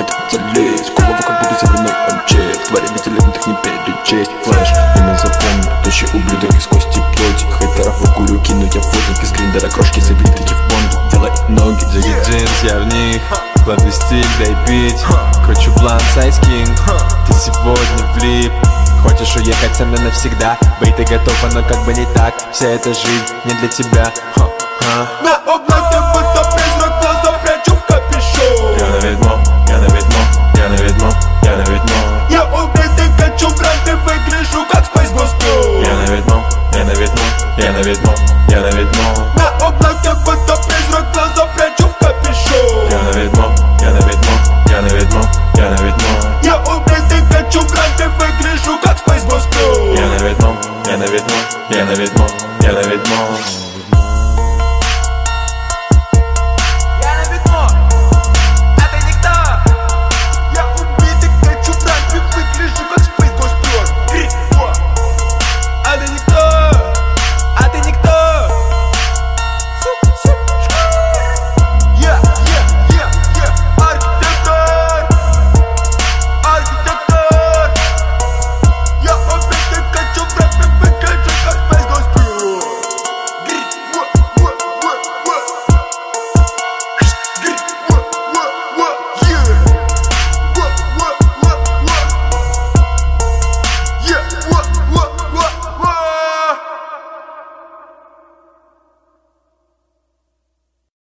хотят залезть в голову, как будто земляной МЧ. В твари бесцелебных не перечесть. Флэш, имя запомню, тощий ублюдок из кости плоти. Хейтеров в курю кину я фотник из гриндера. Крошки забитые в бонду, делай ноги. Джеки джинс, я в них, кладу стиль, дай пить. Кручу блант, сайз кинг, ты сегодня влип. Хочешь уехать со мной навсегда? Быть ты готова, но как бы не так. Вся эта жизнь не для тебя.